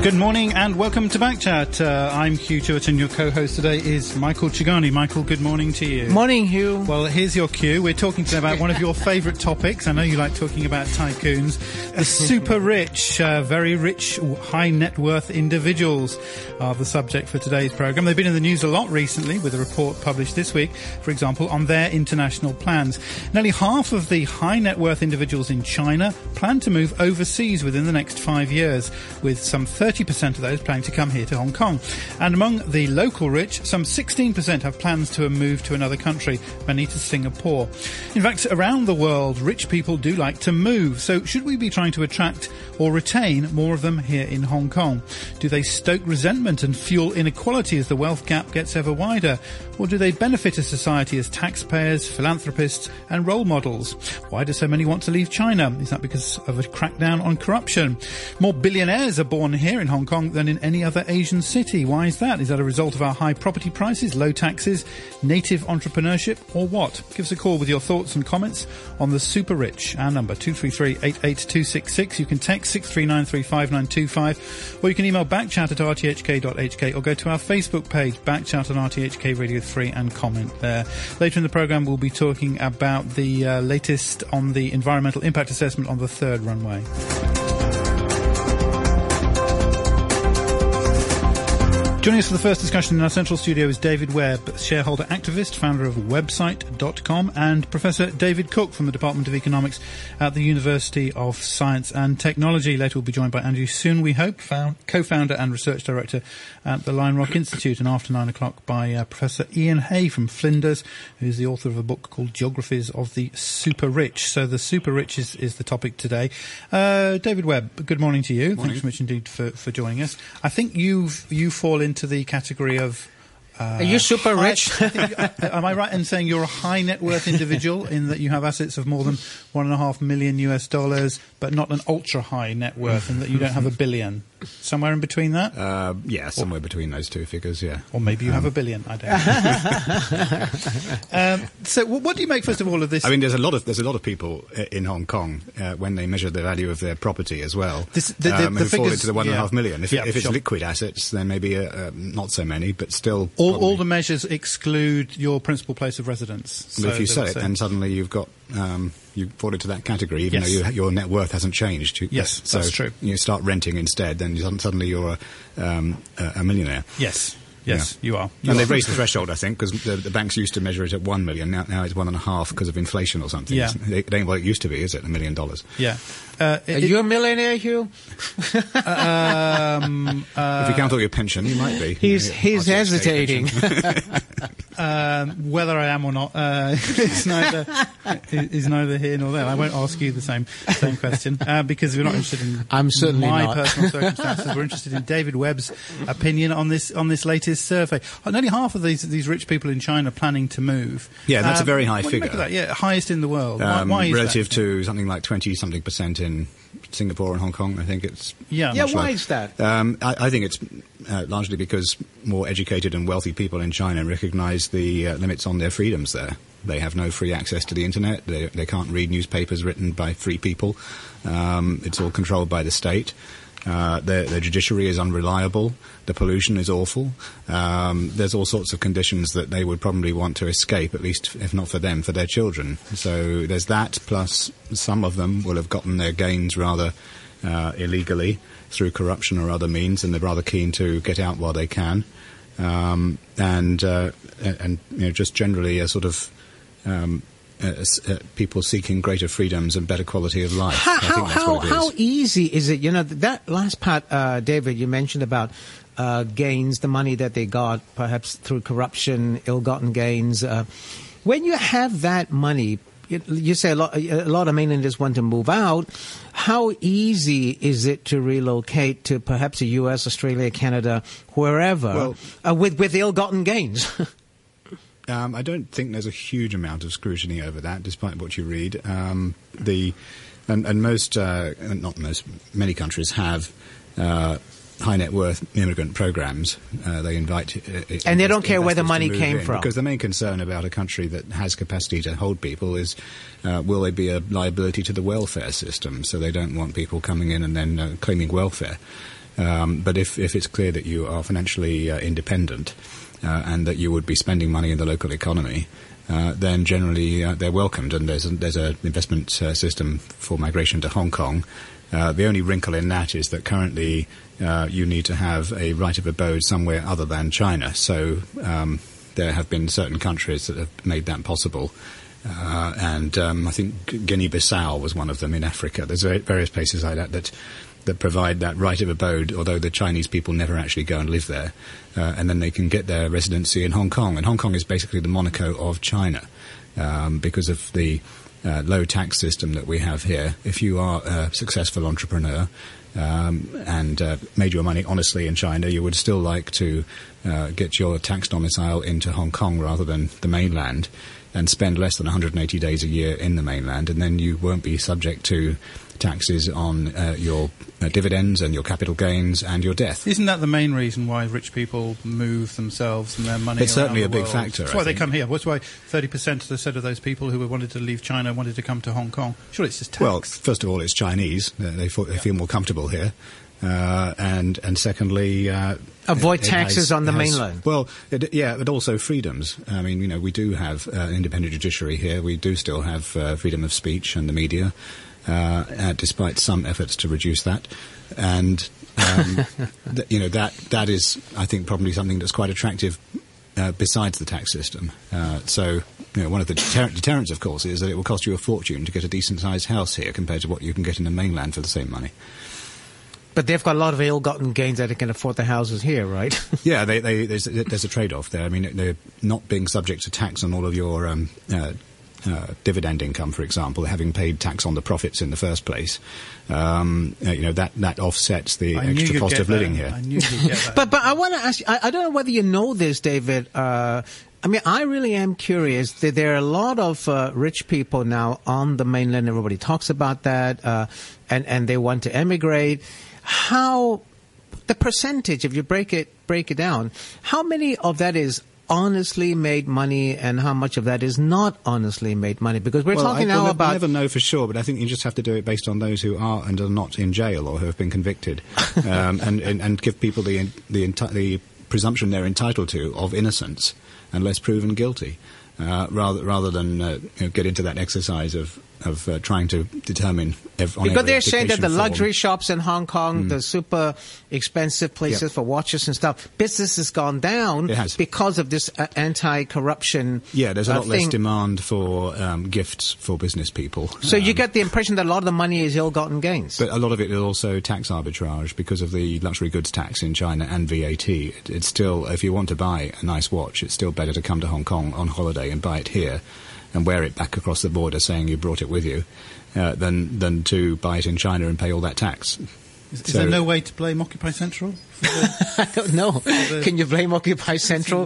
Good morning and welcome to Backchat. I'm Hugh Jewett and your co-host today is Michael Chigani. Michael, good morning to you. Morning, Hugh. Well, here's your cue. We're talking today about one of your favourite topics. I know you like talking about tycoons. The super rich, very rich, high net worth individuals are the subject for today's programme. They've been in the news a lot recently with a report published this week, for example, on their international plans. Nearly half of the high net worth individuals in China plan to move overseas within the next 5 years, with some 30% of those planning to come here to Hong Kong. And among the local rich, some 16% have plans to move to another country, many to Singapore. In fact, around the world, rich people do like to move. So should we be trying to attract or retain more of them here in Hong Kong? Do they stoke resentment and fuel inequality as the wealth gap gets ever wider? Or do they benefit a society as taxpayers, philanthropists and role models? Why do so many want to leave China? Is that because of a crackdown on corruption? More billionaires are born here in Hong Kong than in any other Asian city. Why is that? Is that a result of our high property prices, low taxes, native entrepreneurship, or what? Give us a call with your thoughts and comments on the super rich. Our number 233-88266. You can text 6393595, or you can email backchat@rthk.hk, or go to our Facebook page, Backchat on RTHK Radio 3, and comment there. Later in the programme, we'll be talking about the latest on the environmental impact assessment on the third runway. Joining us for the first discussion in our central studio is David Webb, shareholder activist, founder of Website.com, and Professor David Cook from the Department of Economics at the University of Science and Technology. Later we'll be joined by Andrew Soon, we hope, co-founder and research director at the Lion Rock Institute, and after 9 o'clock by Professor Ian Hay from Flinders, who's the author of a book called Geographies of the Super Rich. So the super rich is the topic today. David Webb, good morning to you. Morning. Thanks so much indeed for joining us. I think you fall into the category of... Are you super rich? Am I right in saying you're a high net worth individual in that you have assets of more than $1.5 million US, but not an ultra high net worth, and that you don't have $1 billion? Somewhere in between that? Yeah, somewhere between those two figures, yeah. Or maybe you have $1 billion, I don't know. So what do you make, first of all, of this? I mean, there's a lot of people in Hong Kong when they measure the value of their property as well. The who fall figures, into the $1.5 million. If it's sure. liquid assets, then maybe not so many, but still... All the measures exclude your principal place of residence. So if you sell it, then suddenly you've got... you fall into that category, even though your net worth hasn't changed. Yes, that's true. You start renting instead, then suddenly you're a millionaire. Yes, yeah. You are. And they've raised the threshold, I think, because the banks used to measure it at 1 million. Now it's 1.5 because of inflation or something. Yeah. It ain't what it used to be, is it? $1 million. Yeah. Are you a millionaire, Hugh? If you count all your pension, you might be. He's hesitating. Whether I am or not is neither here nor there. I won't ask you the same question because we're not interested in my personal circumstances. We're interested in David Webb's opinion on this latest survey. Nearly half of these rich people in China planning to move. Yeah, that's a very high figure. What do you make of that? Yeah, highest in the world. Why is relative that? to something like 20-something% in Singapore and Hong Kong, I think it's... Yeah, why is that? I think it's largely because more educated and wealthy people in China recognise the limits on their freedoms there. They have no free access to the internet. They can't read newspapers written by free people. It's all controlled by the state. The judiciary is unreliable. The pollution is awful. There's all sorts of conditions that they would probably want to escape, at least if not for them, for their children. So there's that, plus some of them will have gotten their gains rather illegally through corruption or other means, and they're rather keen to get out while they can. And just generally a sort of... people seeking greater freedoms and better quality of life. How easy is it? That last part, David, you mentioned about gains, the money that they got, perhaps through corruption, ill-gotten gains. When you have that money, you say a lot of mainlanders want to move out. How easy is it to relocate to perhaps the U.S., Australia, Canada, wherever, with ill-gotten gains? I don't think there's a huge amount of scrutiny over that, despite what you read. Many countries have high net worth immigrant programs. They invite... and they don't care where the money came from. Because the main concern about a country that has capacity to hold people is will they be a liability to the welfare system? So they don't want people coming in and then claiming welfare. But if it's clear that you are financially independent and that you would be spending money in the local economy, then generally they're welcomed, and there's an investment system for migration to Hong Kong. The only wrinkle in that is that currently you need to have a right of abode somewhere other than China. So there have been certain countries that have made that possible. And I think Guinea-Bissau was one of them in Africa. There's various places like that provide that right of abode, although the Chinese people never actually go and live there. And then they can get their residency in Hong Kong. And Hong Kong is basically the Monaco of China because of the low tax system that we have here. If you are a successful entrepreneur and made your money honestly in China, you would still like to get your tax domicile into Hong Kong rather than the mainland, and spend less than 180 days a year in the mainland, and then you won't be subject to taxes on your dividends and your capital gains and your death. Isn't that the main reason why rich people move themselves and their money? It's certainly a big world? factor. That's why they come here. That's why 30% of those people who wanted to leave China wanted to come to Hong Kong. Sure, it's just tax. Well, first of all, it's Chinese. They feel more comfortable here. And secondly, avoid taxes on the mainland. Well, but also freedoms. I mean, we do have an independent judiciary here. We do still have freedom of speech and the media, despite some efforts to reduce that. And that is, I think, probably something that's quite attractive. Besides the tax system. So, one of the deterrents, of course, is that it will cost you a fortune to get a decent-sized house here compared to what you can get in the mainland for the same money. But they've got a lot of ill-gotten gains that they can afford the houses here, right? Yeah, there's a trade-off there. I mean, they're not being subject to tax on all of your dividend income, for example, having paid tax on the profits in the first place. That offsets the extra cost of living here. I knew you'd get that. But I want to ask you, I don't know whether you know this, David. I really am curious. There are a lot of rich people now on the mainland. Everybody talks about that, and they want to emigrate. How the percentage, if you break it down, how many of that is honestly made money, and how much of that is not honestly made money? Because we're talking now about... I never know for sure, but I think you just have to do it based on those who are and are not in jail or who have been convicted, and give people the presumption they're entitled to of innocence unless proven guilty, rather than get into that exercise of trying to determine because they're saying that the luxury shops in Hong Kong, the super expensive places for watches and stuff, business has gone down because of this anti-corruption. Yeah, there's a lot less demand for gifts for business people. So you get the impression that a lot of the money is ill-gotten gains. But a lot of it is also tax arbitrage because of the luxury goods tax in China and VAT. It's still, if you want to buy a nice watch, it's still better to come to Hong Kong on holiday and buy it here and wear it back across the border saying you brought it with you, than to buy it in China and pay all that tax. Is there no way to blame Occupy Central? I don't know. Can you blame Occupy Central?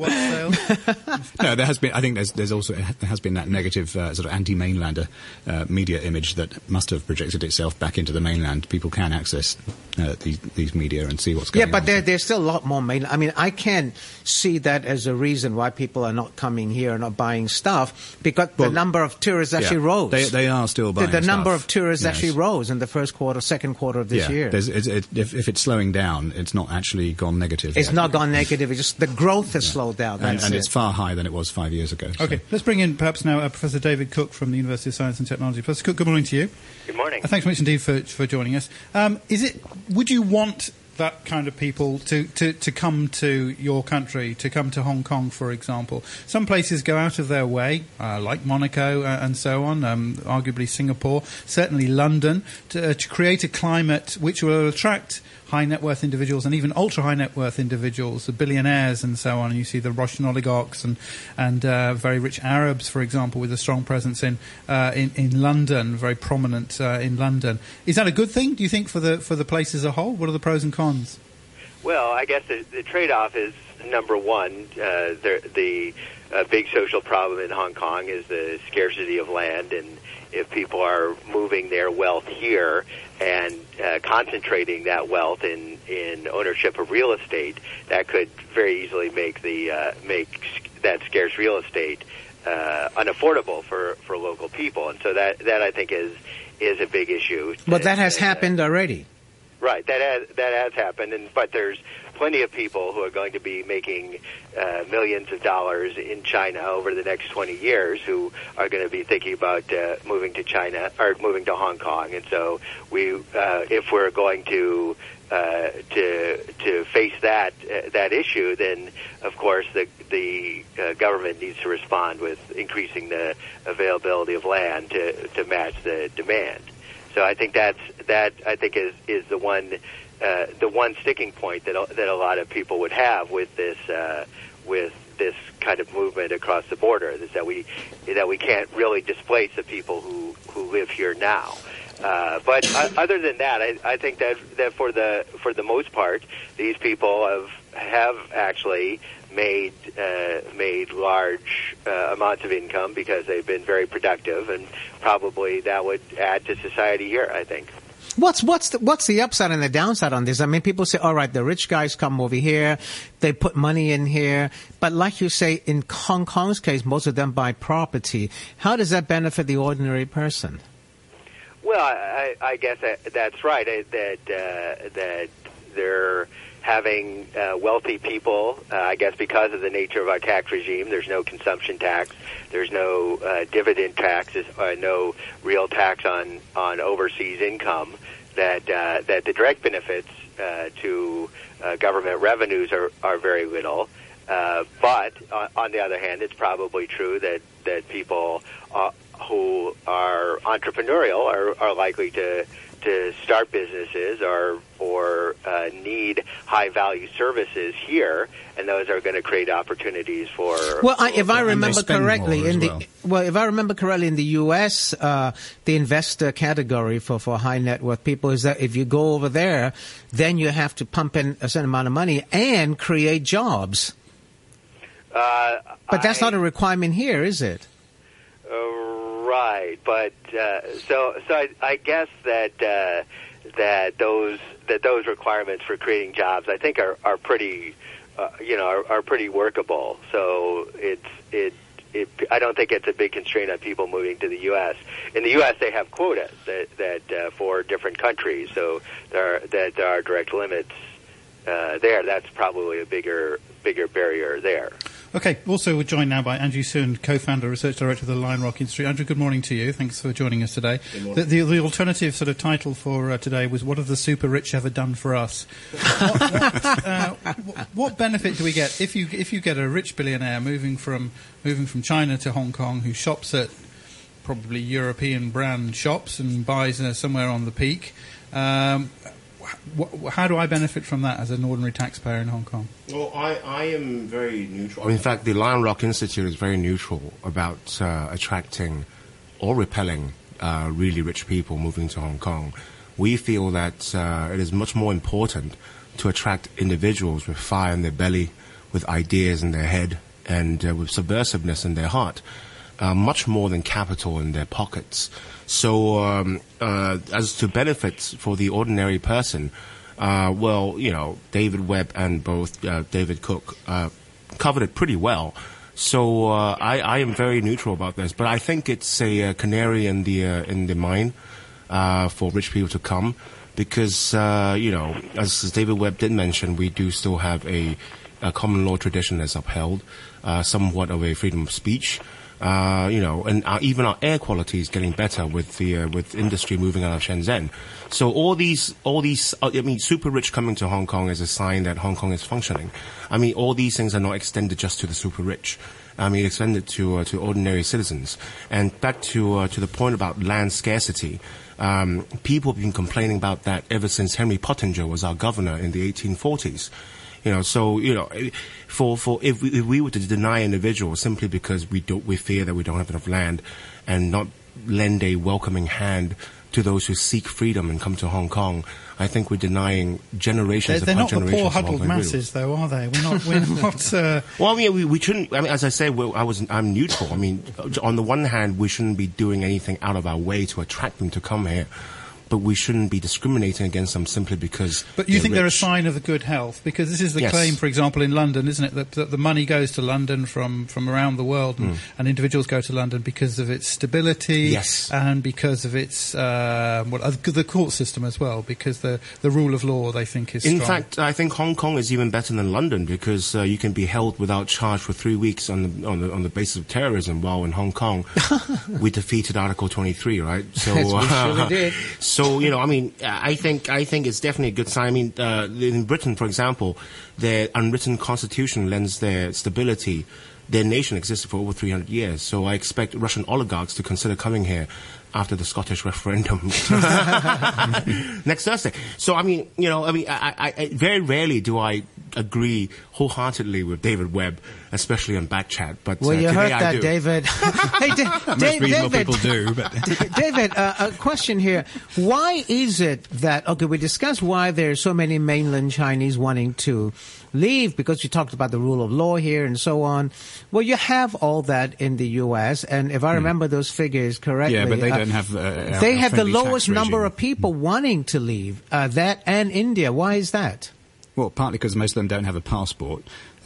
No, there has been. I think there has been that negative sort of anti-mainlander media image that must have projected itself back into the mainland. People can access these media and see what's going on. Yeah, but there's still a lot more mainland. I mean, I can see that as a reason why people are not coming here and not buying stuff, because the number of tourists actually rose. They are still buying the stuff. number of tourists actually rose in the first quarter, second quarter of this year. If it's slowing down, it's not actually gone negative. It's not gone negative. It's just the growth has slowed down. And it's far higher than it was 5 years ago. Okay, let's bring in perhaps now Professor David Cook from the University of Science and Technology. Professor Cook, good morning to you. Good morning. Thanks very much indeed for joining us. Would you want that kind of people to come to your country, to come to Hong Kong, for example? Some places go out of their way, like Monaco and so on, arguably Singapore, certainly London, to create a climate which will attract high net worth individuals and even ultra high net worth individuals, the billionaires and so on. And you see the Russian oligarchs and very rich Arabs, for example, with a strong presence in London, very prominent in London. Is that a good thing, do you think, for the place as a whole? What are the pros and cons? Well, I guess the trade-off is, number one, the big social problem in Hong Kong is the scarcity of land, and if people are moving their wealth here and concentrating that wealth in ownership of real estate, that could very easily make that scarce real estate unaffordable for local people, and so that I think is a big issue. But that has happened already. Right, that has happened, but there's plenty of people who are going to be making millions of dollars in China over the next 20 years who are going to be thinking about moving to China or moving to Hong Kong. And so if we're going to face that issue, then of course the government needs to respond with increasing the availability of land to match the demand. So I think that is the one sticking point that a lot of people would have with this kind of movement across the border, is that we can't really displace the people who live here now. But other than that, I think that for the most part, these people have actually made large amounts of income because they've been very productive, and probably that would add to society here, I think. What's the upside and the downside on this? I mean, people say, all right, the rich guys come over here, they put money in here, but like you say, in Hong Kong's case, most of them buy property. How does that benefit the ordinary person? Well, I guess that's right. That they're having wealthy people, I guess because of the nature of our tax regime. There's no consumption tax. There's no dividend taxes, no real tax on overseas income. That the direct benefits to government revenues are very little. But on the other hand, it's probably true that people who are entrepreneurial are likely to start businesses or need high value services here, and those are going to create opportunities for. Well, if I remember correctly, in the U.S., the investor category for high net worth people is that if you go over there, then you have to pump in a certain amount of money and create jobs. But that's not a requirement here, is it? Right, but so I guess that those requirements for creating jobs, I think, are pretty are pretty workable. So I don't think it's a big constraint on people moving to the U.S. In the U.S., they have quotas that for different countries, so there are direct limits there. That's probably a bigger barrier there. Okay, also we're joined now by Andrew Soon, co-founder, research director of the Lion Rock Institute. Andrew, good morning to you. Thanks for joining us today. Good morning. The alternative sort of title for today was, what have the super rich ever done for us? What benefit do we get if you get a rich billionaire moving from China to Hong Kong, who shops at probably European brand shops and buys somewhere on the Peak? How do I benefit from that as an ordinary taxpayer in Hong Kong? Well, I am very neutral. In fact, the Lion Rock Institute is very neutral about attracting or repelling really rich people moving to Hong Kong. We feel that it is much more important to attract individuals with fire in their belly, with ideas in their head, and with subversiveness in their heart, much more than capital in their pockets. So as to benefits for the ordinary person, David Webb and both David Cook covered it pretty well. So I am very neutral about this, but I think it's a canary in the mine for rich people to come, because as David Webb did mention, we do still have a common law tradition that's upheld, somewhat of a freedom of speech. And even our air quality is getting better with industry moving out of Shenzhen. So all these, super rich coming to Hong Kong is a sign that Hong Kong is functioning. I mean, all these things are not extended just to the super rich. I mean, extended to ordinary citizens. And back to the point about land scarcity, people have been complaining about that ever since Henry Pottinger was our governor in the 1840s. If we were to deny individuals simply because we fear that we don't have enough land, and not lend a welcoming hand to those who seek freedom and come to Hong Kong, I think we're denying generations they're upon generations. They're not the poor huddled masses, though, are they? We're not. Well, I mean, we shouldn't. I mean, as I say, I'm neutral. I mean, on the one hand, we shouldn't be doing anything out of our way to attract them to come here. but we shouldn't be discriminating against them simply because. But you think they're a rich. sign of the good health? Because this is the Yes. claim, for example, in London, isn't it, that the money goes to London from around the world, and individuals go to London because of its stability, Yes. and because of its the court system as well, because the rule of law they think is In strong. fact, I think Hong Kong is even better than London because you can be held without charge for 3 weeks on the basis of terrorism. While in Hong Kong, we defeated Article 23, right? So, Yes, we surely did. So I mean, I think it's definitely a good sign. I mean, in Britain, for example, their unwritten constitution lends their stability. Their nation existed for over 300 years, so I expect Russian oligarchs to consider coming here after the Scottish referendum next Thursday. So, I mean, I very rarely do I agree wholeheartedly with David Webb, especially on Backchat. But Well, you today heard I that, do. David. Hey, Most reasonable David. people do, but David, a question here. Why is it that, okay, we discussed why there are so many mainland Chinese wanting to leave, because you talked about the rule of law here and so on. Well, you have all that in the U.S., and if I remember those figures correctly... yeah, but they don't have. they have the friendly lowest tax number regime. of people wanting to leave, that and India. Why is that? Well, partly because most of them don't have a passport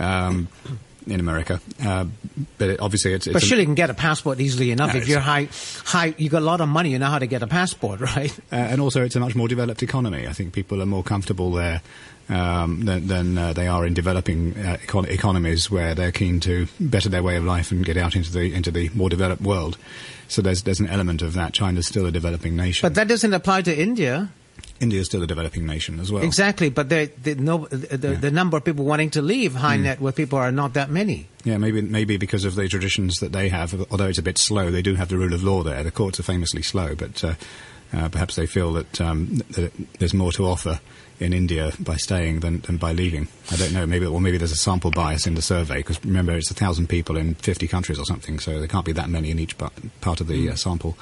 in America, but obviously it's. But surely you can get a passport easily enough. No, If you're high, you got a lot of money, you know how to get a passport, right? And also, it's a much more developed economy. I think people are more comfortable there than they are in developing economies where they're keen to better their way of life and get out into the more developed world. So there's an element of that. China's still a developing nation. But that doesn't apply to India. India's still a developing nation as well. Exactly, but the number of people wanting to leave high net worth people are not that many. Yeah, maybe because of the traditions that they have. Although it's a bit slow, they do have the rule of law there. The courts are famously slow, but perhaps they feel that there's more to offer in India by staying than by leaving. I don't know. Maybe there's a sample bias in the survey, because remember it's 1,000 people in 50 countries or something, so there can't be that many in each part of the sample.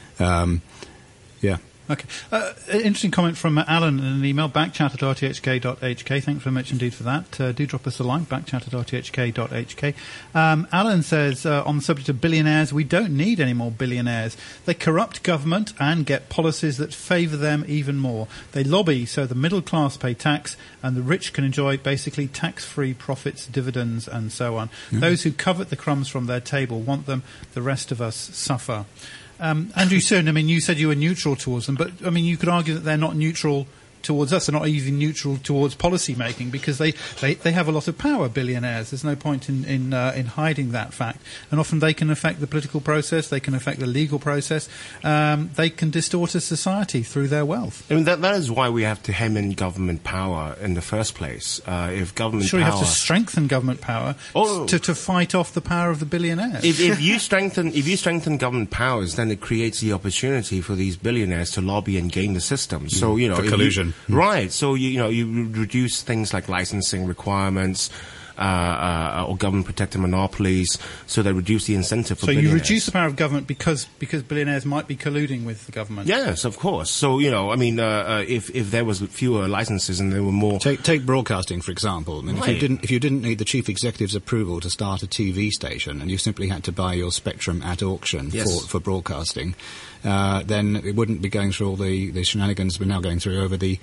Yeah. Okay. Interesting comment from Alan in an email, backchat@rthk.hk. Thanks very much indeed for that. Do drop us a line, backchat@rthk.hk. Alan says, on the subject of billionaires, we don't need any more billionaires. They corrupt government and get policies that favour them even more. They lobby so the middle class pay tax and the rich can enjoy basically tax-free profits, dividends and so on. Those who covet the crumbs from their table want them, the rest of us suffer. Andrew Soon, I mean, you said you were neutral towards them, but I mean, you could argue that they're not neutral towards us. They're not even neutral towards policy making, because they have a lot of power, billionaires. There's no point in hiding that fact. And often they can affect the political process, they can affect the legal process, they can distort a society through their wealth. I mean, that is why we have to hem in government power in the first place. If government Sure, power... you have to strengthen government power to fight off the power of the billionaires. If you strengthen government powers, then it creates the opportunity for these billionaires to lobby and game the system. So, you know... For collusion. Right. So, you reduce things like licensing requirements, or government-protected monopolies, so they reduce the incentive for billionaires. So you reduce the power of government because billionaires might be colluding with the government? Yes, of course. So, if there was fewer licenses and there were more... Take broadcasting, for example. I mean, Right. if you didn't need the chief executive's approval to start a TV station, and you simply had to buy your spectrum at auction Yes. for broadcasting, then it wouldn't be going through all the shenanigans we're now going through over the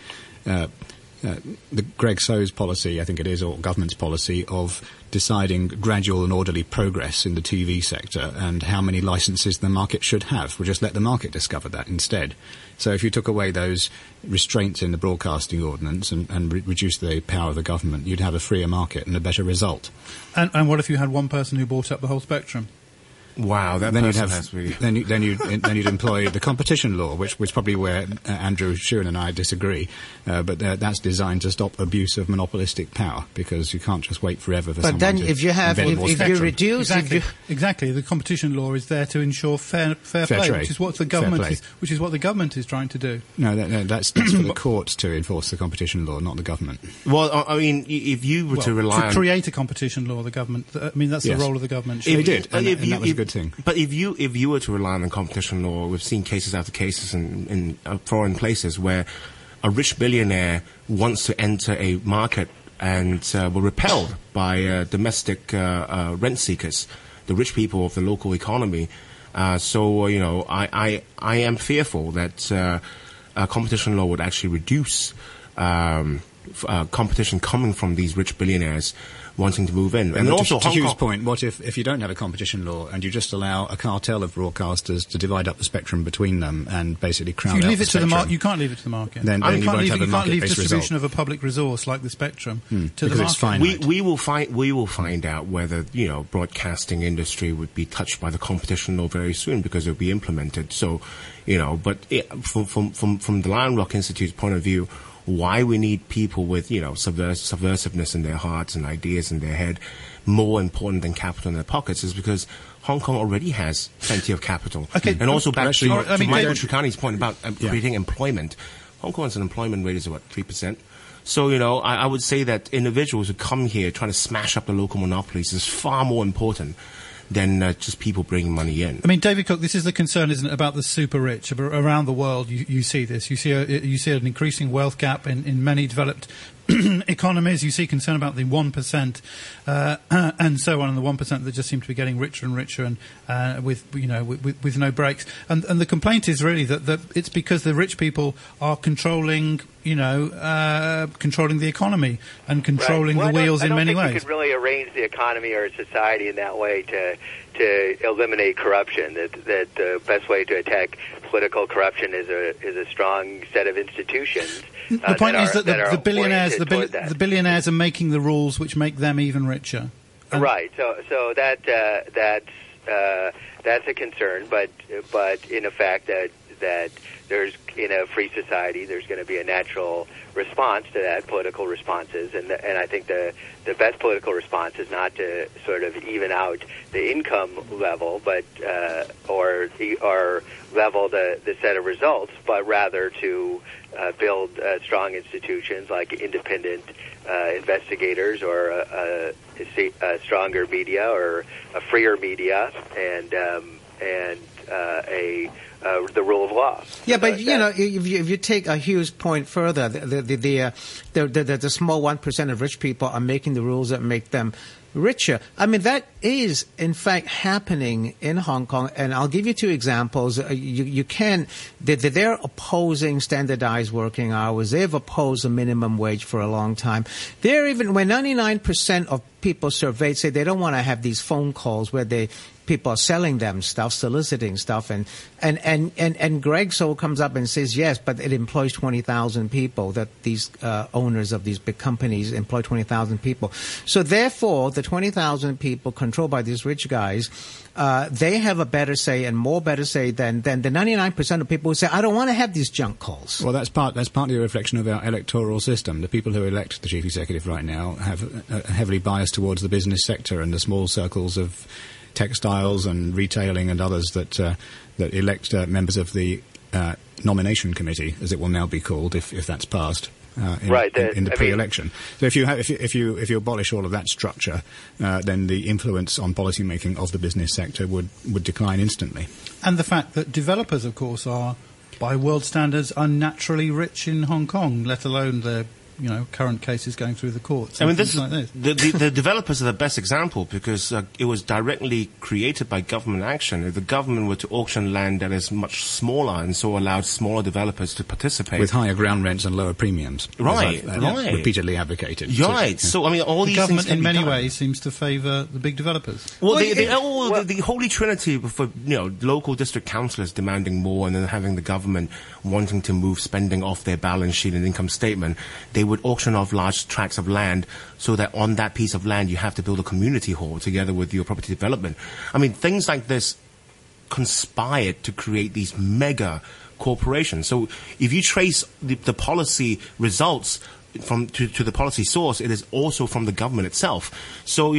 Greg So's policy, I think it is, or government's policy of deciding gradual and orderly progress in the TV sector and how many licenses the market should have. We'll just let the market discover that instead. So if you took away those restraints in the broadcasting ordinance and reduced the power of the government, you'd have a freer market and a better result. And what if you had one person who bought up the whole spectrum? Wow, that Then you'd person have has really... then you'd employ the competition law, which probably where Andrew Sheeran and I disagree, but that's designed to stop abuse of monopolistic power, because you can't just wait forever for But someone then to if you have, invent more if you spectrum. reduce, Exactly. The competition law is there to ensure fair play, trade. which is what the Fair government play. which is what the government is trying to do. No, that's for the courts to enforce the competition law, not the government. Well, I mean, if you were to rely on... create a competition law, the government. I mean, that's Yes. the role of the government. They did, and that was a good thing. But if you were to rely on competition law, we've seen cases after cases in foreign places where a rich billionaire wants to enter a market and were repelled by domestic rent seekers, the rich people of the local economy. I am fearful that competition law would actually reduce competition coming from these rich billionaires wanting to move in. And also, to Hugh's point, what if you don't have a competition law and you just allow a cartel of broadcasters to divide up the spectrum between them and basically crowd out the spectrum? You can't leave it to the market. Then you can't leave distribution of a public resource like the spectrum to the market. It's finite. We will find out whether broadcasting industry would be touched by the competition law very soon, because it will be implemented. So, but from the Lion Rock Institute's point of view, why we need people with, subversiveness in their hearts and ideas in their head more important than capital in their pockets is because Hong Kong already has plenty of capital. Okay. And also back to Michael Ciccani's point about creating employment. Hong Kong's unemployment rate is, 3%? So, I would say that individuals who come here trying to smash up the local monopolies is far more important than just people bringing money in. I mean, David Cook, this is the concern, isn't it, about the super rich around the world? You see this. You see an increasing wealth gap in many developed economies. You see concern about the 1% and so on, and the 1% that just seem to be getting richer and richer, and with no breaks. And the complaint is really that it's because the rich people are controlling the economy and controlling the wheels in many ways. I don't think you could really arrange the economy or society in that way to eliminate corruption. That the best way to attack political corruption is a strong set of institutions. The point is that the billionaires are making the rules which make them even richer. Right. So that's a concern, but in effect that there's, in a free society, there's going to be a natural response to that, political responses, and I think the best political response is not to sort of even out the income level, but or level the set of results, but rather to build strong institutions like independent investigators or a stronger media or a freer media and the rule of law. Yeah, but if you take a Hugh's point further, the small 1% of rich people are making the rules that make them richer. I mean, that is, in fact, happening in Hong Kong. And I'll give you two examples. They're opposing standardized working hours. They've opposed a minimum wage for a long time. When 99% of people surveyed say they don't want to have these phone calls where people are selling them stuff, soliciting stuff, and Greg So comes up and says, yes, but it employs 20,000 people, that these owners of these big companies employ 20,000 people. So therefore, the 20,000 people controlled by these rich guys, they have a better say and more better say than the 99% of people who say, I don't want to have these junk calls. Well, that's partly a reflection of our electoral system. The people who elect the chief executive right now have heavily biased towards the business sector and the small circles of textiles and retailing and others that elect members of the nomination committee, as it will now be called, if that's passed. In the pre-election. So if you abolish all of that structure, then the influence on policy making of the business sector would decline instantly. And the fact that developers, of course, are, by world standards, unnaturally rich in Hong Kong, let alone the current cases going through the courts. I mean, the developers are the best example because it was directly created by government action. If the government were to auction land that is much smaller and so allowed smaller developers to participate. With higher ground rents and lower premiums. Right. Repeatedly advocated. Right. So, I mean, all these government things in many ways seems to favour the big developers. Well, the holy trinity for, local district councillors demanding more and then having the government wanting to move spending off their balance sheet and income statement, they would auction off large tracts of land so that on that piece of land you have to build a community hall together with your property development. I mean, things like this conspired to create these mega corporations. So if you trace the policy results to the policy source, it is also from the government itself. So,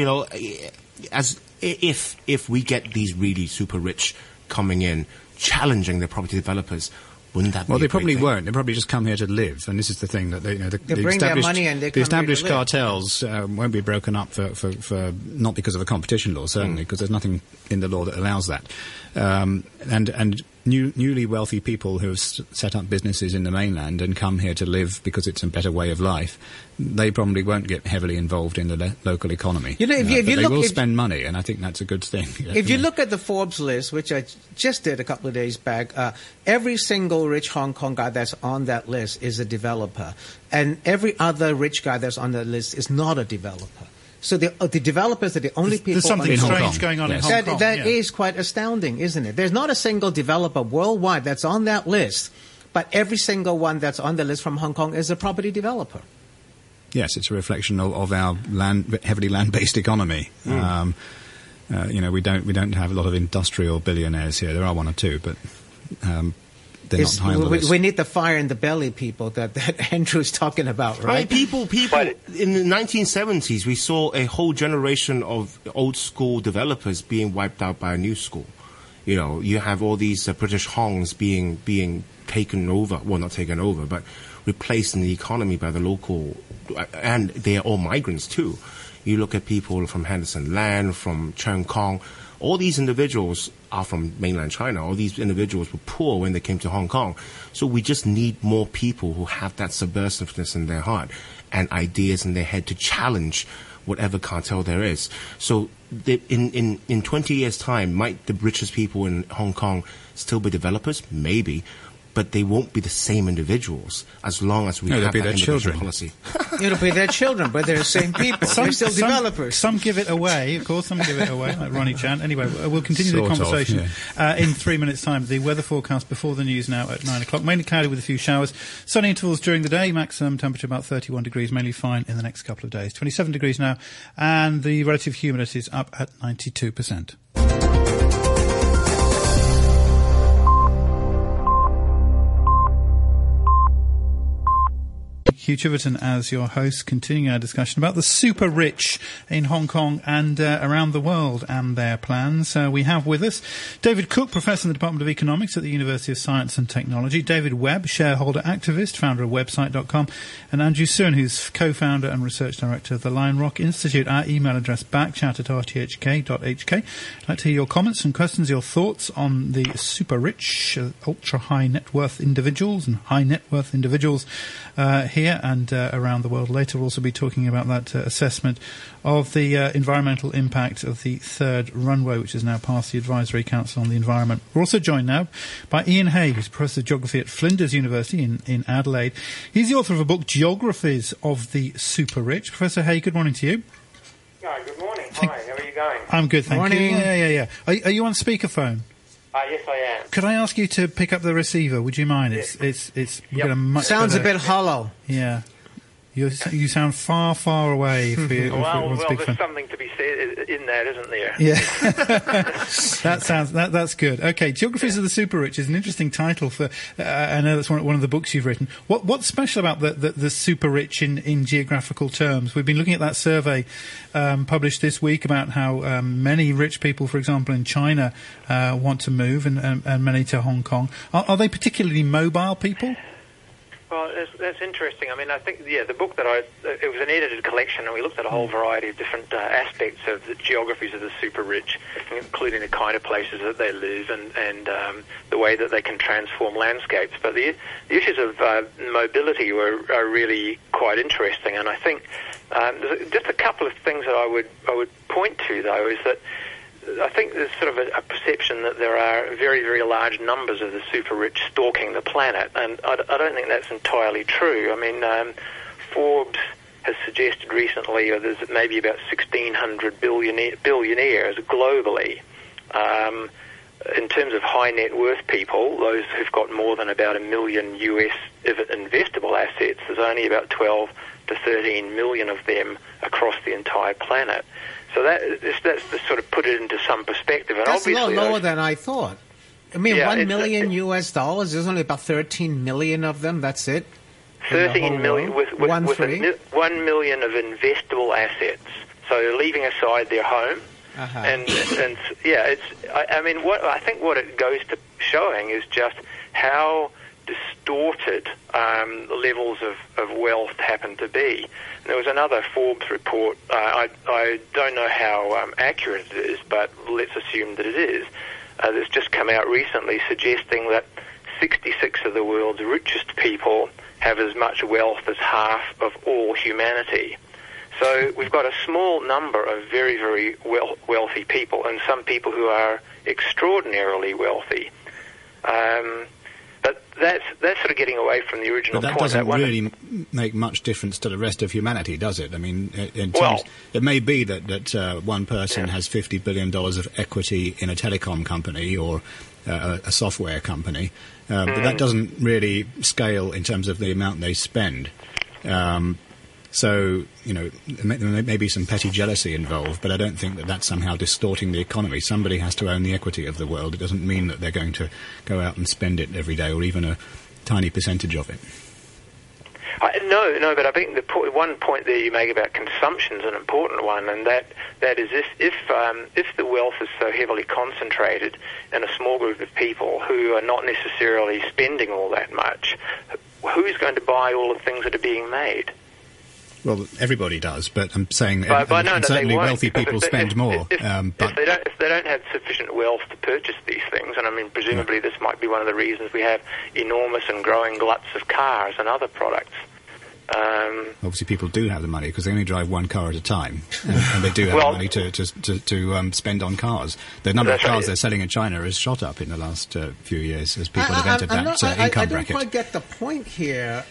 if we get these really super rich coming in, challenging the property developers, wouldn't that be they probably won't. They probably just come here to live, and this is the thing that they bring their money and they come the established here to cartels won't be broken up for not because of a competition law, certainly, because there's nothing in the law that allows that. And newly wealthy people who have set up businesses in the mainland and come here to live because it's a better way of life, they probably won't get heavily involved in the local economy. You know, if but you they look, will spend money, and I think that's a good thing. If you look at the Forbes list, which I just did a couple of days back, every single rich Hong Kong guy that's on that list is a developer, and every other rich guy that's on that list is not a developer. So the developers are the only people. There's something in Hong strange Kong. going on Yes. in Hong Kong. That yeah. is quite astounding, isn't it? There's not a single developer worldwide that's on that list, but every single one that's on the list from Hong Kong is a property developer. Yes, it's a reflection of our heavily land-based economy. We don't have a lot of industrial billionaires here. There are one or two, but they're not high on the list. We need the fire in the belly people that Andrew's talking about, right? People. In the 1970s, we saw a whole generation of old school developers being wiped out by a new school. You know, you have all these British Hongs being taken over. Well, not taken over, but replaced in the economy by the local, and they are all migrants too. You look at people from Henderson Land, from Cheung Kong. All these individuals are from mainland China. All these individuals were poor when they came to Hong Kong. So we just need more people who have that subversiveness in their heart and ideas in their head to challenge whatever cartel there is. So in 20 years' time, might the richest people in Hong Kong still be developers? Maybe. But they won't be the same individuals as long as we have that immigration policy. It'll be their children, but they're the same people. They're still developers. Some give it away, of course. Some give it away, like Ronnie Chan. Anyway, we'll continue the Sort of, conversation in 3 minutes' time. The weather forecast before the news now at 9 o'clock. Mainly cloudy with a few showers. Sunny intervals during the day. Maximum temperature about 31 degrees. Mainly fine in the next couple of days. 27 degrees now. And the relative humidity is up at 92%. Hugh Chiverton as your host, continuing our discussion about the super rich in Hong Kong and around the world and their plans. We have with us David Cook, Professor in the Department of Economics at the University of Science and Technology, David Webb, shareholder activist, founder of website.com, and Andrew Sun, who's co-founder and research director of the Lion Rock Institute. Our email address, backchat@rthk.hk. I'd like to hear your comments and questions, your thoughts on the super rich, ultra-high net worth individuals and high net worth individuals here and around the world. Later we'll also be talking about that assessment of the environmental impact of the third runway, which is now past the Advisory Council on the Environment. We're also joined now by Ian Hay, who's Professor of Geography at Flinders University in Adelaide. He's the author of a book, Geographies of the Super Rich. Professor Hay, good morning to you. Good morning. Hi, how are you going? I'm good, thank Morning. you. Yeah. Are you on speakerphone? Yes, I am. Could I ask you to pick up the receiver? Would you mind? Yes. It's we've got a much Sounds a better- bit hollow. Yeah. You sound far, far away. If you Well, on there's speakerphone. something to be said in that, isn't there? Yeah, that's good. Okay, Geographies of the Super Rich is an interesting title for. I know that's one of the books you've written. What's special about the super rich in geographical terms? We've been looking at that survey published this week about how many rich people, for example, in China, want to move, and many to Hong Kong. Are they particularly mobile people? Well, that's interesting. I mean, I think, the book that it was an edited collection, and we looked at a whole variety of different aspects of the geographies of the super rich, including the kind of places that they live and the way that they can transform landscapes. But the issues of mobility are really quite interesting, and I think there's just a couple of things that I would point to, though, is that I think there's sort of a perception that there are very, very large numbers of the super rich stalking the planet, and I don't think that's entirely true. I mean, Forbes has suggested recently there's maybe about 1,600 billionaires globally. In terms of high net worth people, those who've got more than about $1 million US investable assets, there's only about 12 to 13 million of them across the entire planet. So that's to sort of put it into some perspective. And That's a lot obviously lower than I thought. I mean, Yeah, $1 million US dollars. There's only about 13 million of them. That's it. 13 million with 1 million of investable assets. So leaving aside their home, Uh-huh. and yeah, I mean, what I think what it goes to showing is just how distorted levels of wealth happen to be. There was another Forbes report. I don't know how accurate it is, but let's assume that it is. that's just come out recently suggesting that 66 of the world's richest people have as much wealth as half of all humanity. So we've got a small number of very, very wealthy people, and some people who are extraordinarily wealthy. But that's sort of getting away from the original point. But that doesn't really make much difference to the rest of humanity, does it? I mean, it may be that one person has $50 billion of equity in a telecom company or a software company, but that doesn't really scale in terms of the amount they spend. So, there may be some petty jealousy involved, but I don't think that that's somehow distorting the economy. Somebody has to own the equity of the world. It doesn't mean that they're going to go out and spend it every day or even a tiny percentage of it. No, but I think one point there you make about consumption is an important one, and that is if the wealth is so heavily concentrated in a small group of people who are not necessarily spending all that much, who's going to buy all the things that are being made? Well, everybody does, but I'm saying certainly wealthy people spend more. If they don't have sufficient wealth to purchase these things, and I mean, presumably this might be one of the reasons we have enormous and growing gluts of cars and other products. Obviously, people do have the money because they only drive one car at a time, and they do have money to spend on cars. The number of cars they're selling in China has shot up in the last few years as people have entered that income bracket. I don't quite get the point here,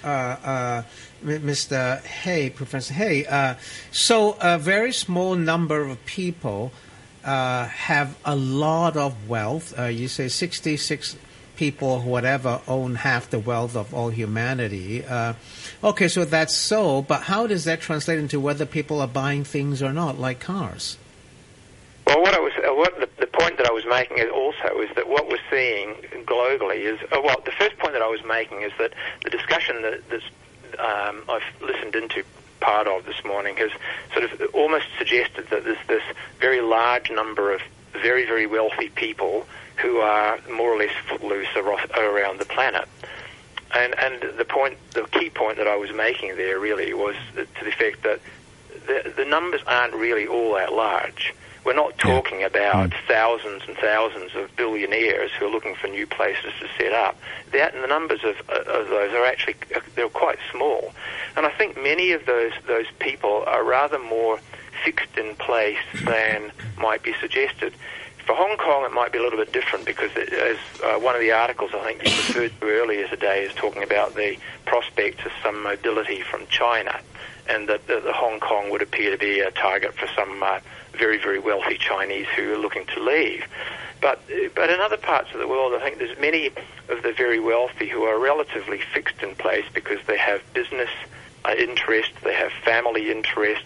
Mr. Hay, Professor Hay. So a very small number of people have a lot of wealth. You say 66 people, whatever, own half the wealth of all humanity. Okay, so that's so, but how does that translate into whether people are buying things or not, like cars? Well, the point that I was making is that what we're seeing globally is, the first point that I was making is that the discussion that I've listened into part of this morning has sort of almost suggested that there's this very large number of very, very wealthy people who are more or less footloose around the planet. And the key point that I was making there really was to the effect that the numbers aren't really all that large. We're not talking about thousands and thousands of billionaires who are looking for new places to set up. The numbers of those are actually they're quite small. And I think many of those people are rather more fixed in place than might be suggested. For Hong Kong, it might be a little bit different because, as one of the articles I think you referred to earlier today is talking about the prospect of some mobility from China, and that the Hong Kong would appear to be a target for some very, very wealthy Chinese who are looking to leave. But in other parts of the world, I think there's many of the very wealthy who are relatively fixed in place because they have business interests, they have family interests,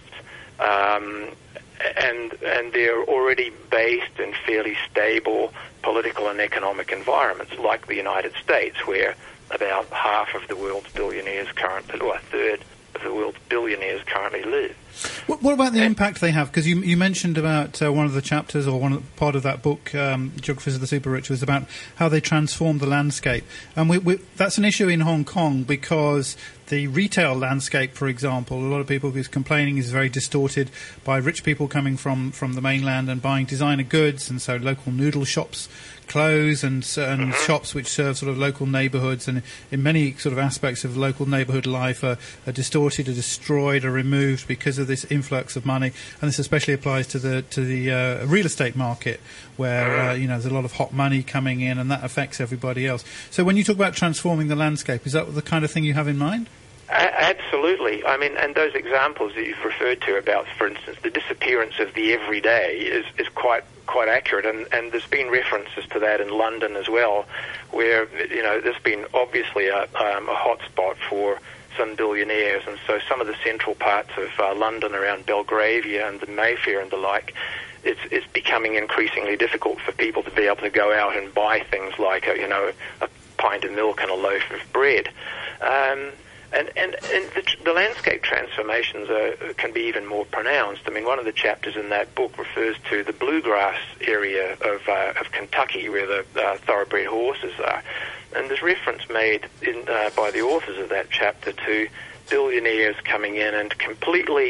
and they're already based in fairly stable political and economic environments like the United States, where about half of the world's billionaires currently, or a third of the world's billionaires currently live. What about the impact they have? Because you mentioned about one of the chapters or part of that book, Geographies of the Super Rich, was about how they transform the landscape. And that's an issue in Hong Kong because the retail landscape, for example, a lot of people is complaining is very distorted by rich people coming from the mainland and buying designer goods, and so local noodle shops close and shops which serve sort of local neighbourhoods and in many sort of aspects of local neighbourhood life are distorted or destroyed or removed because of this influx of money. And this especially applies to the real estate market where there's a lot of hot money coming in and that affects everybody else. So when you talk about transforming the landscape, is that the kind of thing you have in mind? Absolutely. I mean, and those examples that you've referred to about, for instance, the disappearance of the everyday is quite accurate, and there's been references to that in London as well, where there's been obviously a hotspot for some billionaires, and so some of the central parts of London around Belgravia and the Mayfair and the like, it's becoming increasingly difficult for people to be able to go out and buy things like a pint of milk and a loaf of bread. And the landscape transformations can be even more pronounced. I mean, one of the chapters in that book refers to the bluegrass area of Kentucky, where the thoroughbred horses are. And there's reference made by the authors of that chapter to billionaires coming in and completely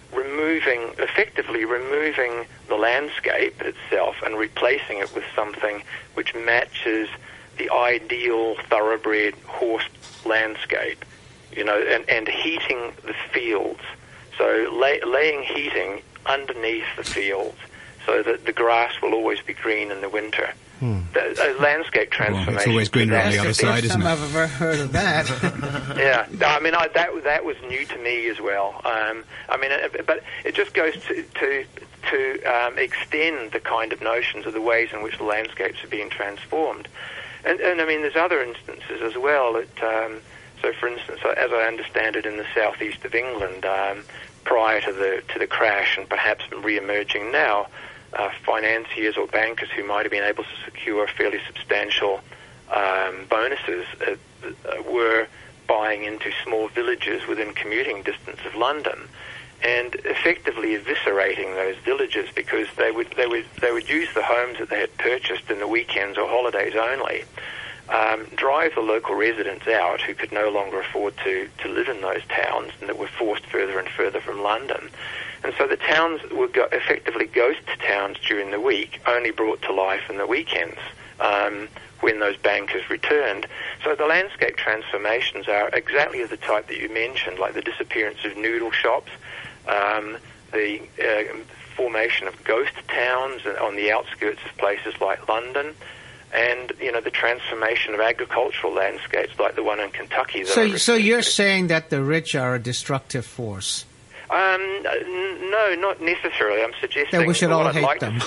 effectively removing the landscape itself and replacing it with something which matches the ideal thoroughbred horse landscape, and heating the fields. So laying heating underneath the fields so that the grass will always be green in the winter. A landscape transformation. Well, it's always greener on the other side, isn't it? I've ever heard of that. Yeah, I mean that was new to me as well. But it just goes to extend the kind of notions of the ways in which the landscapes are being transformed. And I mean, there's other instances as well. So, for instance, as I understand it, in the southeast of England, prior to the crash, and perhaps re-emerging now, financiers or bankers who might have been able to secure fairly substantial bonuses were buying into small villages within commuting distance of London, and effectively eviscerating those villages because they would use the homes that they had purchased in the weekends or holidays only, drive the local residents out who could no longer afford to live in those towns and that were forced further and further from London. And so the towns were effectively ghost towns during the week, only brought to life in the weekends when those bankers returned. So the landscape transformations are exactly of the type that you mentioned, like the disappearance of noodle shops, the formation of ghost towns on the outskirts of places like London, and the transformation of agricultural landscapes like the one in Kentucky. So you're saying that the rich are a destructive force? No, not necessarily. I'm suggesting that we should all hate them.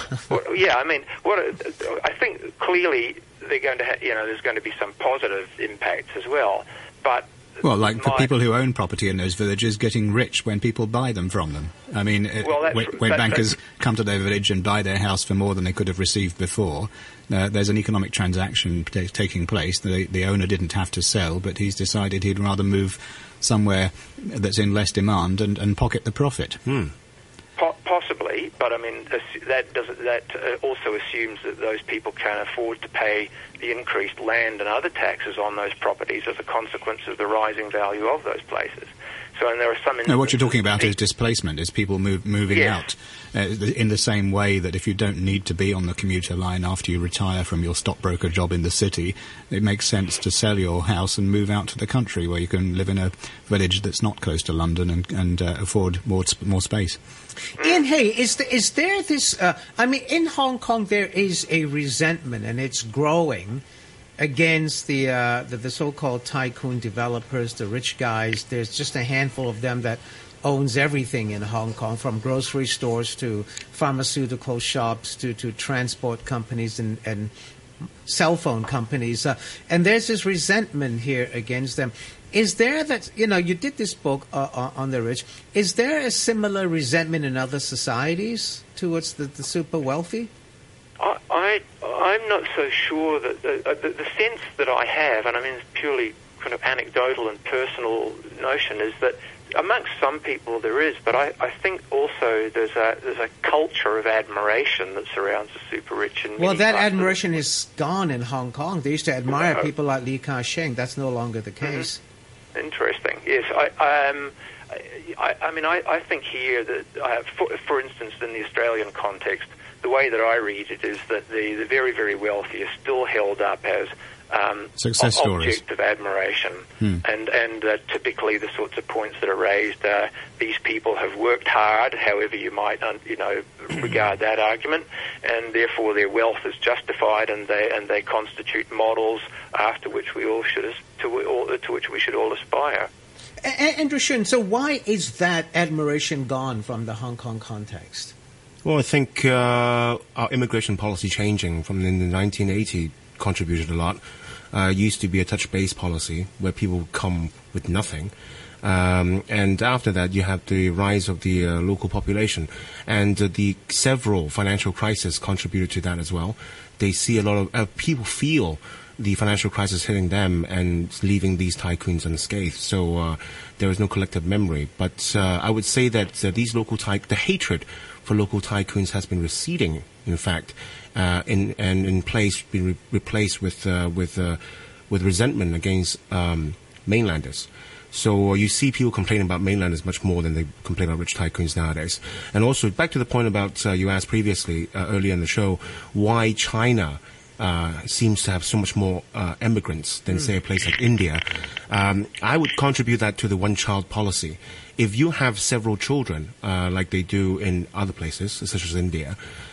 I think clearly they're going to there's going to be some positive impacts as well, but. Well, like the people who own property in those villages getting rich when people buy them from them. I mean, when bankers come to their village and buy their house for more than they could have received before, there's an economic transaction taking place. The owner didn't have to sell, but he's decided he'd rather move somewhere that's in less demand and pocket the profit. Possibly, but I mean that also assumes that those people can afford to pay the increased land and other taxes on those properties as a consequence of the rising value of those places. So, and there are some. No, what you're talking about is displacement. Is people moving out in the same way that if you don't need to be on the commuter line after you retire from your stockbroker job in the city, it makes sense to sell your house and move out to the country where you can live in a village that's not close to London and afford more space. Ian, hey, is there this? In Hong Kong there is a resentment, and it's growing against the so-called tycoon developers, the rich guys. There's just a handful of them that owns everything in Hong Kong, from grocery stores to pharmaceutical shops to transport companies and cell phone companies. And there's this resentment here against them. Is there that, you did this book on the rich. Is there a similar resentment in other societies towards the super wealthy? I'm not so sure that the sense that I have, and I mean it's purely kind of anecdotal and personal notion, is that amongst some people there is, but I think also there's a culture of admiration that surrounds the super rich. Well, that admiration is gone in Hong Kong. They used to admire people like Li Ka-shing. That's no longer the case. Mm-hmm. Interesting. Yes, I think here that, for instance, in the Australian context, the way that I read it is that the very, very wealthy are still held up as success stories, object of admiration, and typically the sorts of points that are raised are these people have worked hard, however you might regard that argument, and therefore their wealth is justified, and they constitute models after which we all should to which we should all aspire. Andrew Shun, so why is that admiration gone from the Hong Kong context? Well, I think our immigration policy changing from in the 1980s contributed a lot. Used to be a touch-based policy where people come with nothing. And after that, you have the rise of the local population. And the several financial crises contributed to that as well. They see a lot of people feel the financial crisis hitting them and leaving these tycoons unscathed. So there is no collective memory. But I would say that these local the hatred for local tycoons has been receding, in fact, in place been replaced with resentment against mainlanders. So you see people complaining about mainlanders much more than they complain about rich tycoons nowadays. And also, back to the point about you asked previously, earlier in the show, why China seems to have so much more immigrants than, say, a place like India. I would contribute that to the one-child policy. If you have several children, like they do in other places, such as India,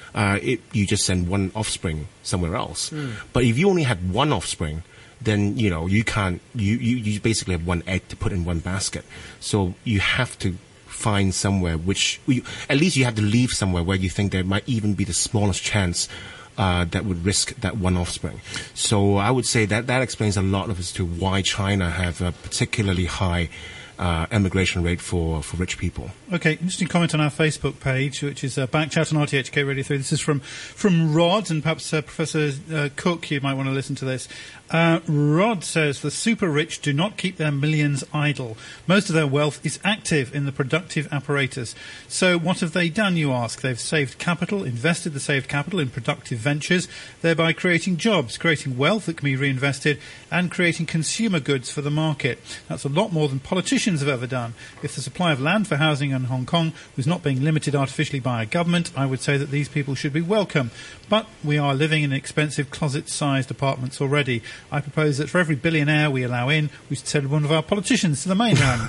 you just send one offspring somewhere else. But if you only had one offspring, then, you can't, you basically have one egg to put in one basket. So you have to find somewhere at least you have to leave somewhere where you think there might even be the smallest chance that would risk that one offspring. So I would say that explains a lot of as to why China have a particularly high emigration rate for rich people. Okay, interesting comment on our Facebook page, which is Backchat on RTHK Radio 3. This is from Rod, and perhaps Professor Cook, you might want to listen to this. Rod says, the super rich do not keep their millions idle. Most of their wealth is active in the productive apparatus. So what have they done, you ask? They've saved capital, invested the saved capital in productive ventures, thereby creating jobs, creating wealth that can be reinvested, and creating consumer goods for the market. That's a lot more than politicians have ever done. If the supply of land for housing in Hong Kong was not being limited artificially by a government, I would say that these people should be welcome. But we are living in expensive closet-sized apartments already. I propose that for every billionaire we allow in, we should send one of our politicians to the mainland.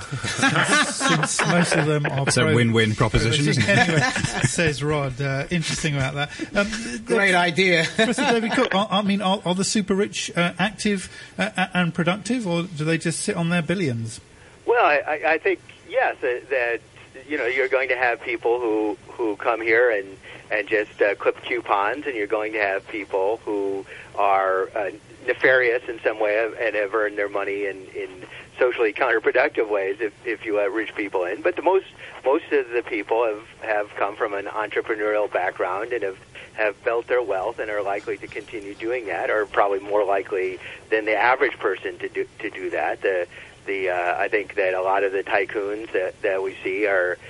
Since most of them are... It's a win-win proposition, isn't it? Anyway, says Rod. Interesting about that. Great idea. Professor David Cook, are the super rich active and productive, or do they just sit on their billions? Well, I think, yes, that you're going to have people who come here and just clip coupons, and you're going to have people who are nefarious in some way and have earned their money in socially counterproductive ways if you let rich people in. But most of the people have come from an entrepreneurial background and have built their wealth and are likely to continue doing that, or probably more likely than the average person to do that. I think that a lot of the tycoons that we see are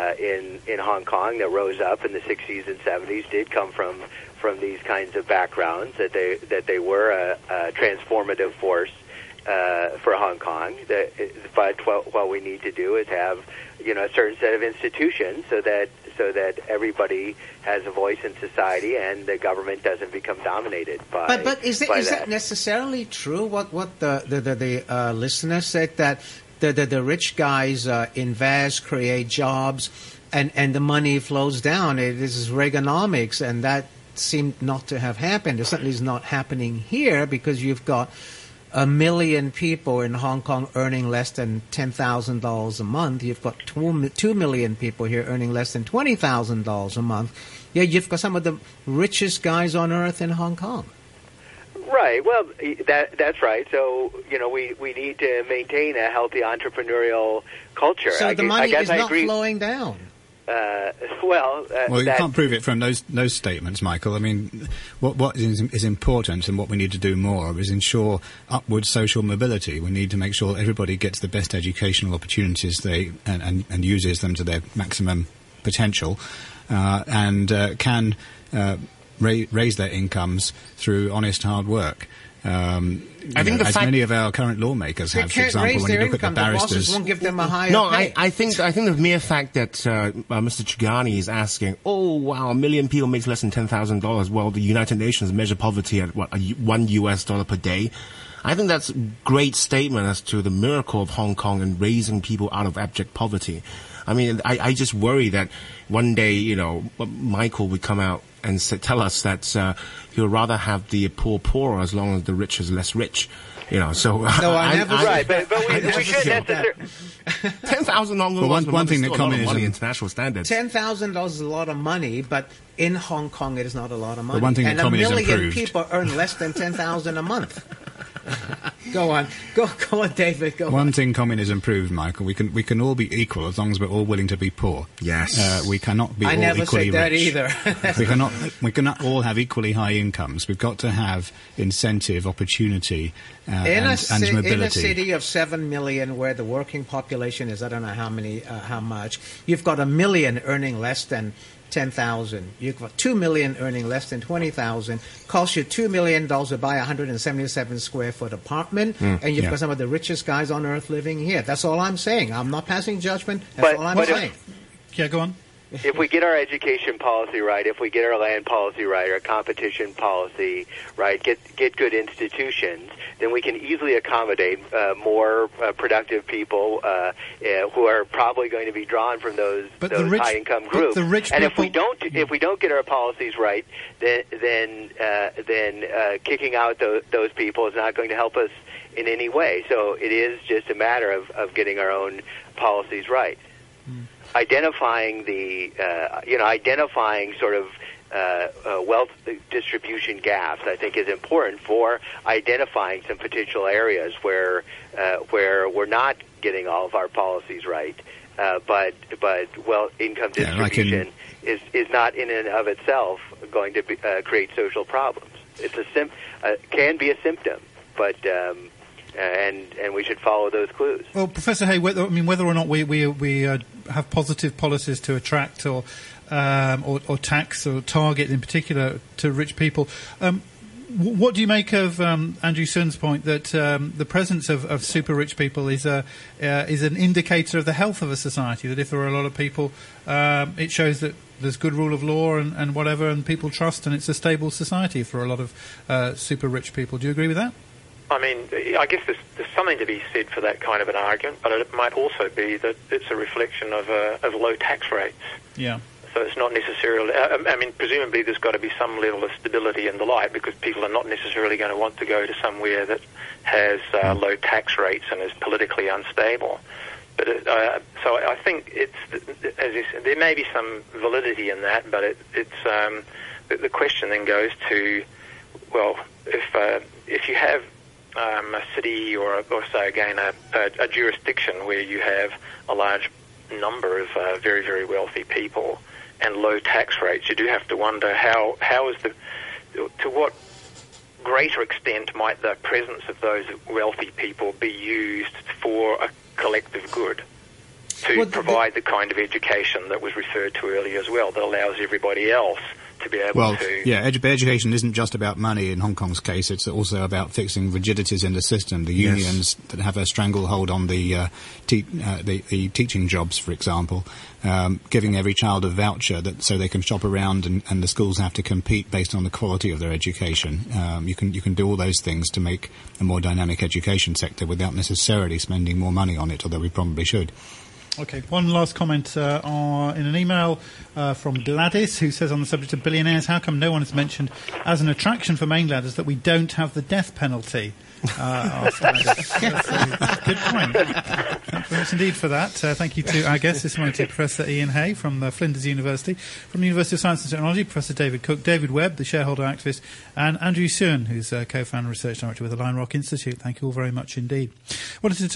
in Hong Kong that rose up in the 60s and 70s did come from these kinds of backgrounds, that they were a transformative force for Hong Kong. But what we need to do is have a certain set of institutions so that everybody has a voice in society and the government doesn't become dominated by. But is that necessarily true? What the listener said, that the rich guys invest, create jobs, and the money flows down. This is Reaganomics, and that seemed not to have happened. It certainly is not happening here, because you've got 1 million people in Hong Kong earning less than $10,000 a month. You've got 2 million people here earning less than $20,000 a month. Yeah, you've got some of the richest guys on earth in Hong Kong. Right. Well, that's right. So, we need to maintain a healthy entrepreneurial culture. So the money is not flowing down. Well, you can't prove it from those statements, Michael. I mean, what is important and what we need to do more of is ensure upward social mobility. We need to make sure everybody gets the best educational opportunities and uses them to their maximum potential, and can raise their incomes through honest hard work. I think as many of our current lawmakers have, for example, when you look at the barristers. The bosses won't give them a higher pay. I think the mere fact that Mr. Chugani is asking, oh wow, 1 million people makes less than $10,000. Well, the United Nations measure poverty at $1 per day. I think that's a great statement as to the miracle of Hong Kong and raising people out of abject poverty. I mean, I just worry that one day, Michael would come out and tell us that he'll rather have the poor poorer as long as the rich is less rich. So no, I never. Right, but we should necessarily. $10,000 one thing that communism, international standards. $10,000 is a lot of money, but in Hong Kong it is not a lot of money. But one thing and that communism 1 million proved. people earn less than $10,000 a month. Go on, David. Go on. One thing communism proved, Michael, we can all be equal as long as we're all willing to be poor. Yes. We cannot be all never equally said rich. that either. We cannot all have equally high incomes. We've got to have incentive, opportunity, and mobility. In a city of 7 million, where the working population is, I don't know how much, you've got 1 million earning less than 10,000. You've got 2 million earning less than 20,000. Costs you $2 million to buy a 177 square foot apartment, and you've got some of the richest guys on earth living here. That's all I'm saying. I'm not passing judgment. That's all I'm saying. Yeah, go on. If we get our education policy right, if we get our land policy right, our competition policy right, get good institutions, then we can easily accommodate more productive people who are probably going to be drawn from those high-income groups. The rich and people, if we don't get our policies right, then kicking out those people is not going to help us in any way. So it is just a matter of getting our own policies right. Identifying sort of wealth distribution gaps, I think, is important for identifying some potential areas where we're not getting all of our policies right. But income distribution is not in and of itself going to create social problems. It's can be a symptom, but. And we should follow those clues. Well, Professor Hay, whether or not we have positive policies to attract or tax or target in particular to rich people, what do you make of Andrew Sun's point that the presence of super rich people is an indicator of the health of a society? That if there are a lot of people, it shows that there's good rule of law and whatever, and people trust, and it's a stable society for a lot of super rich people. Do you agree with that? I mean, I guess there's something to be said for that kind of an argument, but it might also be that it's a reflection of low tax rates. Yeah. So it's not necessarily... I mean, presumably there's got to be some level of stability and the like, because people are not necessarily going to want to go to somewhere that has low tax rates and is politically unstable. But so I think as you said, there may be some validity in that, but the question then goes to, well, if you have a city or say again a jurisdiction where you have a large number of very, very wealthy people and low tax rates, you do have to wonder how is to what greater extent might the presence of those wealthy people be used for a collective good to provide the kind of education that was referred to earlier as well, that allows everybody else to be able to... Yeah, education isn't just about money in Hong Kong's case. It's also about fixing rigidities in the system. The unions that have a stranglehold on the teaching jobs, for example, giving every child a voucher so they can shop around and the schools have to compete based on the quality of their education. You can do all those things to make a more dynamic education sector without necessarily spending more money on it, although we probably should. Okay, one last comment in an email from Gladys, who says on the subject of billionaires, how come no one has mentioned as an attraction for mainlanders that we don't have the death penalty? Asked Gladys. That's a good point. Thank you very much indeed for that. Thank you to our guests this morning, to Professor Ian Hay from Flinders University, from the University of Science and Technology, Professor David Cook, David Webb, the shareholder activist, and Andrew Sun, who's co-founder and research director with the Lion Rock Institute. Thank you all very much indeed. Wanted to